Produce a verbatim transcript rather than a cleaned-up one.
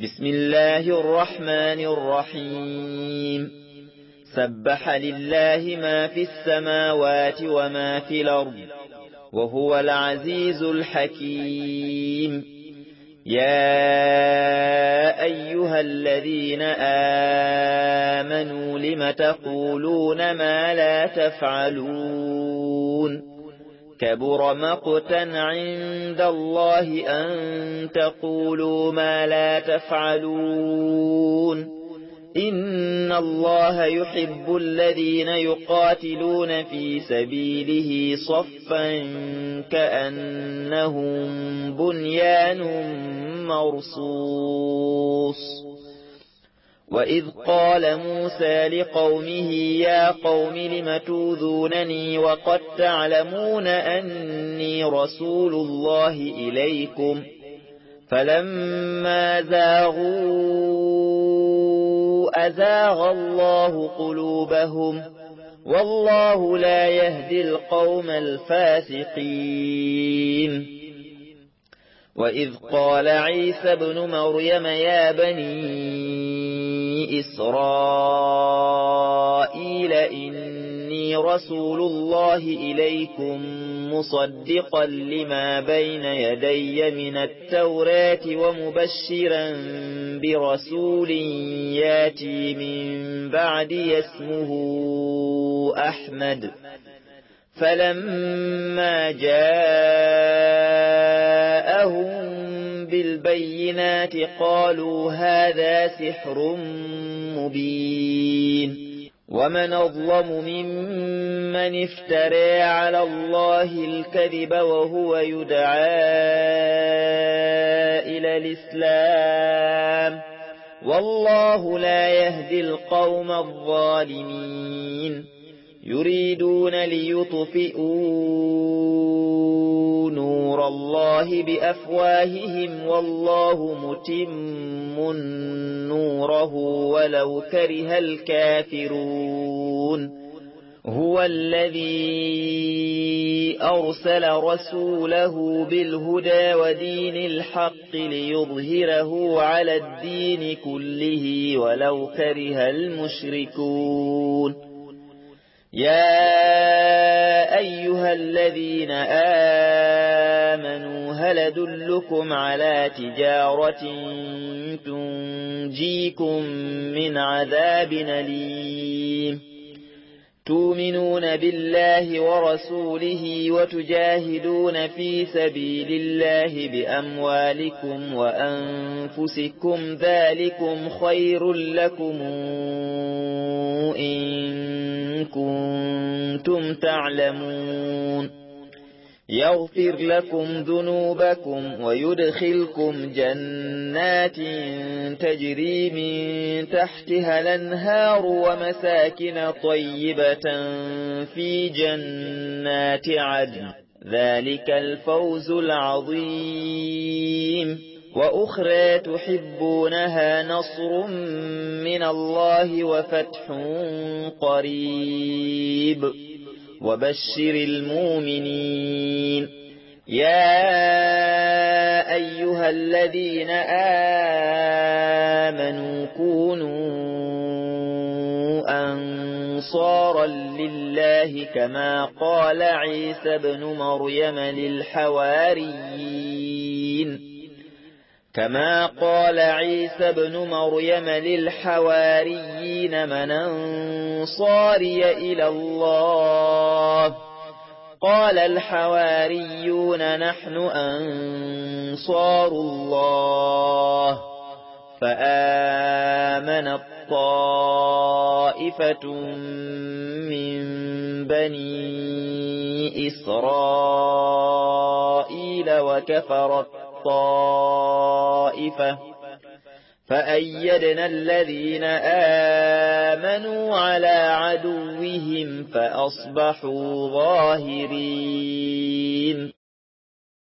بسم الله الرحمن الرحيم سبح لله ما في السماوات وما في الأرض وهو العزيز الحكيم يا أيها الذين آمنوا لم تقولون ما لا تفعلون كبر مقتا عند الله أن تقولوا ما لا تفعلون إن الله يحب الذين يقاتلون في سبيله صفا كأنهم بنيان مرصوص وإذ قال موسى لقومه يا قوم لم توذونني وقد تعلمون أني رسول الله إليكم فلما زاغوا أزاغ الله قلوبهم والله لا يهدي القوم الفاسقين وإذ قال عيسى ابن مريم يا بني إسرائيل إني رسول الله إليكم مصدقا لما بين يدي من التوراة ومبشرا برسول ياتي من بعدي اسمه أحمد فلما جاءهم بالبينات قالوا هذا سحر مبين ومن أظلم ممن افترى على الله الكذب وهو يدعى إلى الإسلام والله لا يهدي القوم الظالمين يريدون ليطفئوا نور الله بأفواههم والله متم نوره ولو كره الكافرون هو الذي أرسل رسوله بالهدى ودين الحق ليظهره على الدين كله ولو كره المشركون يا أيها الذين آمنوا هل أدلكم على تجارة تنجيكم من عذاب أليم تؤمنون بالله ورسوله وتجاهدون في سبيل الله بأموالكم وأنفسكم ذلكم خير لكم إن كنتم تعلمون يغفر لكم ذنوبكم ويدخلكم جنات تجري من تحتها الأنهار ومساكن طيبة في جنات عدن ذلك الفوز العظيم وأخرى تحبونها نصر من الله وفتح قريب وبشر المؤمنين يا أيها الذين آمنوا كونوا أنصارا لله كما قال عيسى ابن مريم للحواريين كما قال عيسى ابن مريم للحواريين من أنصاري إلى الله قال الحواريون نحن أنصار الله فآمنت طائفة من بني إسرائيل وكفرت طائفة فأيدنا الذين آمنوا على عدوهم فأصبحوا ظاهرين